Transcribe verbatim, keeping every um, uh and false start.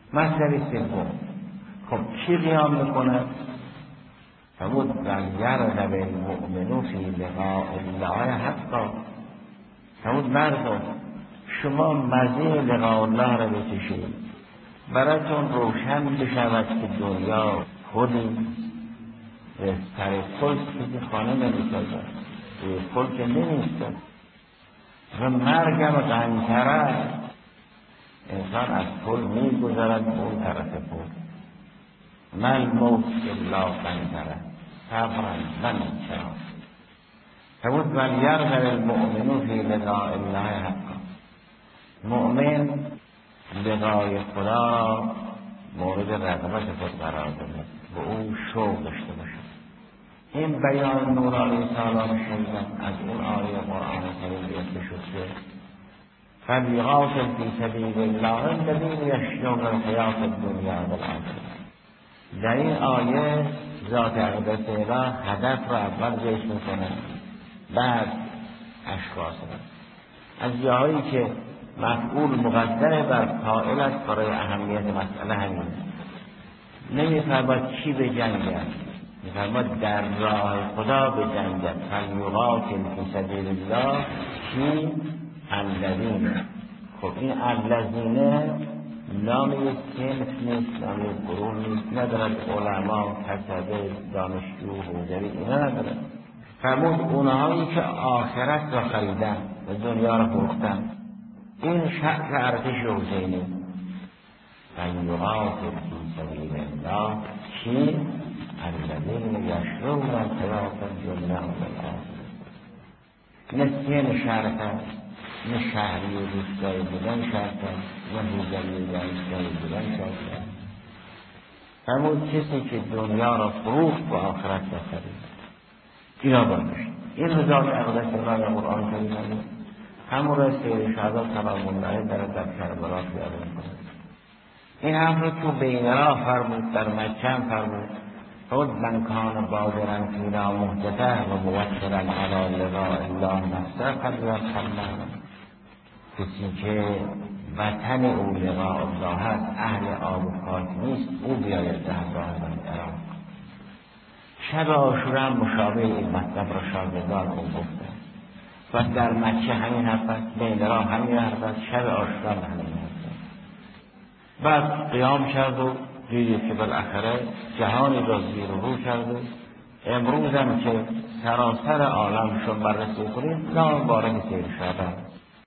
مطلب سوم، خب کی قیام میکنه؟ فرمود ولیرغب المؤمن فی لقاء الله حقا. فرمود مردم شما مزه لقاء الله را بچشید، براتون روشن بشود که دنیا خودی سر پل چیزی خانه نمیسازد، روی پل که نمیستد و مرگم غنی‌تره. انسان از پل میگذرد به اون طرف پل. مل موت الا غنی‌تره صبرا من چرا. فرمود ولیرغب المؤمن فی لقاء الله حقا. مؤمن لقای خدا را مورد رغبت خود قرار دهد، به او شوق داشته باشد. این بیان نور علیه السلام شنیدن از اون آیه قرآن کریم گرفته شد که فلیقاتل فی سبیل الله الذین یشرون الحیاة الدنیا بالآخرة. در این آیه ذات اقدس اله هدف را اول ذکر میکنه، بعد اشخاص را. از جاهایی که مفعول مقدر بر فاعل است برای اهمیت مسئله همین نمیفرماید چی به جنگد، میفرماید در راه خدا به جنگد. فلیقاتل فی سبیل الله کی؟ الذین. خب این الذین نام یک صنف نیست، نام یک گروه نیست، ندارد علما، کتبه، دانشجو، حوزوی، اینا ندارد. فرمود اونهایی که آخرت را خریدن و دنیا را فروختن. این شرط ارتش حسینی. فلیقاتل فی سبیل الله کی؟ الذین یشرون الحیاة الدنیا بالآخرة. نسین شرط است، نه شهری و روستایی بودن شرط است، نه حوزوی و دانشگاهی بودن شرط است. همون کسی که دنیا را فروخت و آخرت را خرید. اینا باید این هزار اقدس الله قرآن کریم همون را سیر شهدا سلام الله در در کربلا بیاره میکنه. این هم رو تو بین راه فرمود، در مکه هم فرمود. خود من کان بادرا فینا محدثه و موکرا علی لقاء الله نفسه فلیرحم. کسی که وطن او لقاء الله هست، اهل آب و خاک نیست، او بیاید در راه من قرار. شب عاشورا هم مشابه این مطلب را شاگردان او گفتن و در مکه همین حرف است، بین راه همین حرف است، شب عاشورا همین حرف است. بعد قیام کرد و دیدید که بالاخره جهانی را زیر و رو کرده. امروز هم که سراسر عالم شد بررسی کنید نام بارک سیر شدن